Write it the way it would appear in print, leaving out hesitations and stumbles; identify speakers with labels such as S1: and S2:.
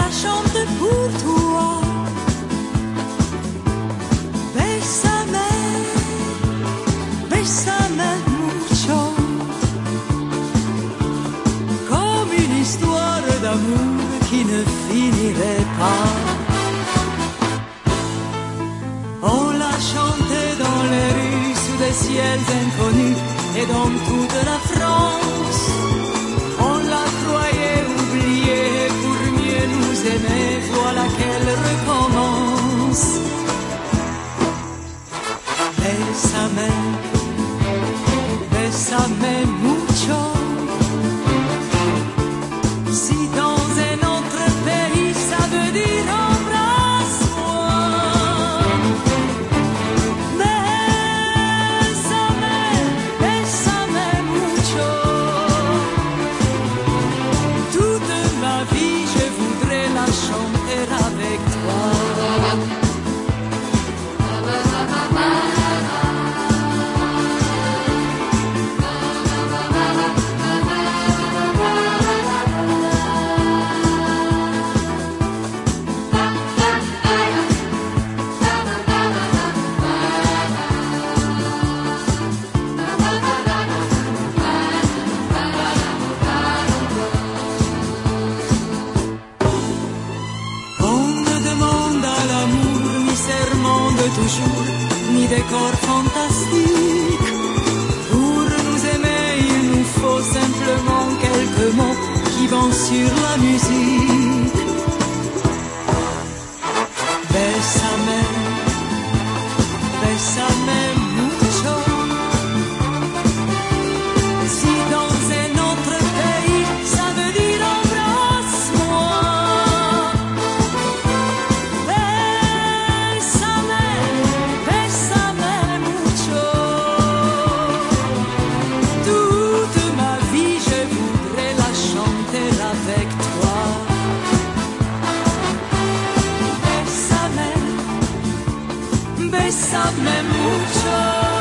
S1: la chante pour toi. Bésame mucho, comme une histoire d'amour qui ne finirait pas. On l'a chanté dans les rues sous des ciels inconnus et dans toute la France. On la croyait oubliée pour mieux nous aimer, voilà qu'elle recommence. Bésame, bésame mucho. Si dans un autre pays ça veut dire embrasse-moi. Bésame, bésame mucho. Toute ma vie je voudrais la chanter avec toi. Toujours, ni décor fantastique. Pour nous aimer, il nous faut simplement quelques mots qui vont sur la musique. Bésame, bésame mucho. Si dans un autre pays, ça veut dire embrasse-moi. Bésame mucho.